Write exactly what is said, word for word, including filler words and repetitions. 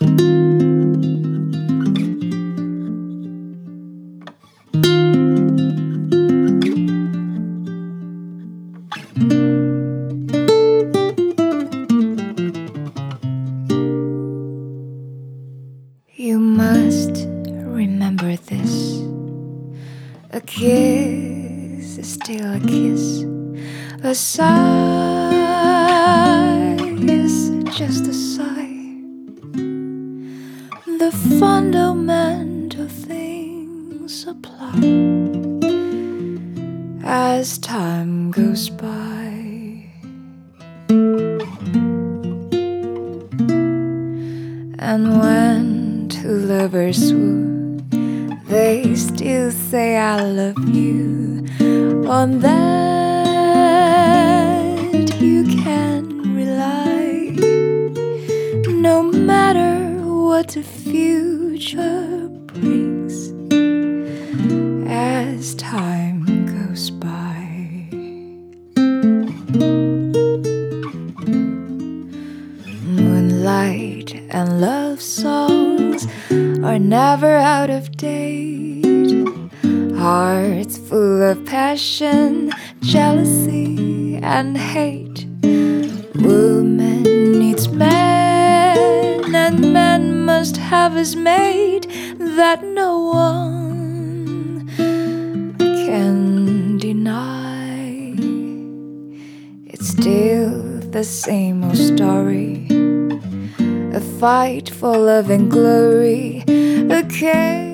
You must remember this. A kiss is still a kiss. A sigh is just a sigh. The fundamental things apply as time goes by. And when two lovers woo, they still say I love you. On that you can rely, no matter what the future brings as time goes by. Moonlight and love songs are never out of date. Hearts full of passion, jealousy and hate. Woman needs man, and man must have his mate that no one can deny. It's still the same old story, a fight for love and glory, a case